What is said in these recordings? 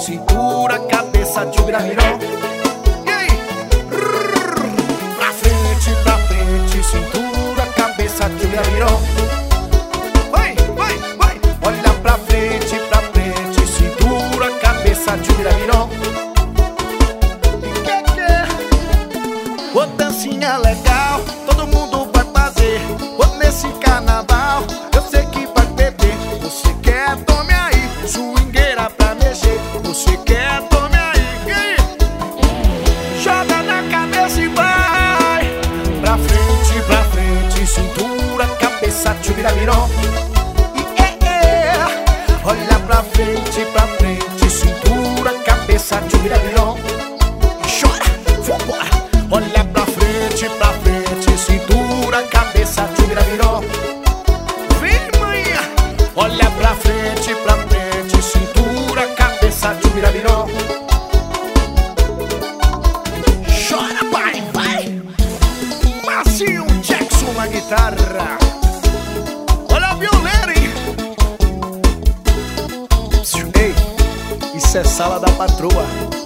cintura, cabeça de vira-viró. E aí? Pra frente, cintura, cabeça de vira-viró. Vai, vai, vai. Olha pra frente, cintura, cabeça de vira-viró. Ô, dancinha legal, todo mundo vai fazer. Ô, nesse carnaval, eu sei que vai beber. Você quer, tome aí, swingueira pra mexer. Você quer, tome aí, joga na cabeça e vai. Pra frente, cintura, cabeça de vira-viró. Olha pra frente, cintura, cabeça de vira-viró. Chora, vambora. Olha pra frente, cintura, cabeça de vira-viró. Vem, manhã. Olha pra frente, cintura, cabeça de vira-viró. Chora, pai, vai. Marcinho Jackson na guitarra. Olha o violeiro, hein? Ei, isso é sala da patroa.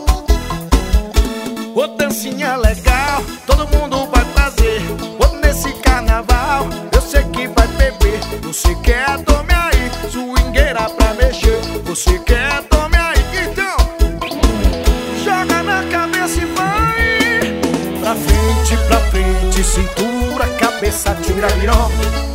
Ô, dancinha legal, todo mundo vai fazer. Ô, nesse carnaval, eu sei que vai beber. Você quer, tome aí, swingueira pra mexer. Você quer, tome aí, então joga na cabeça e vai. Pra frente, cintura, cabeça de vira-viró.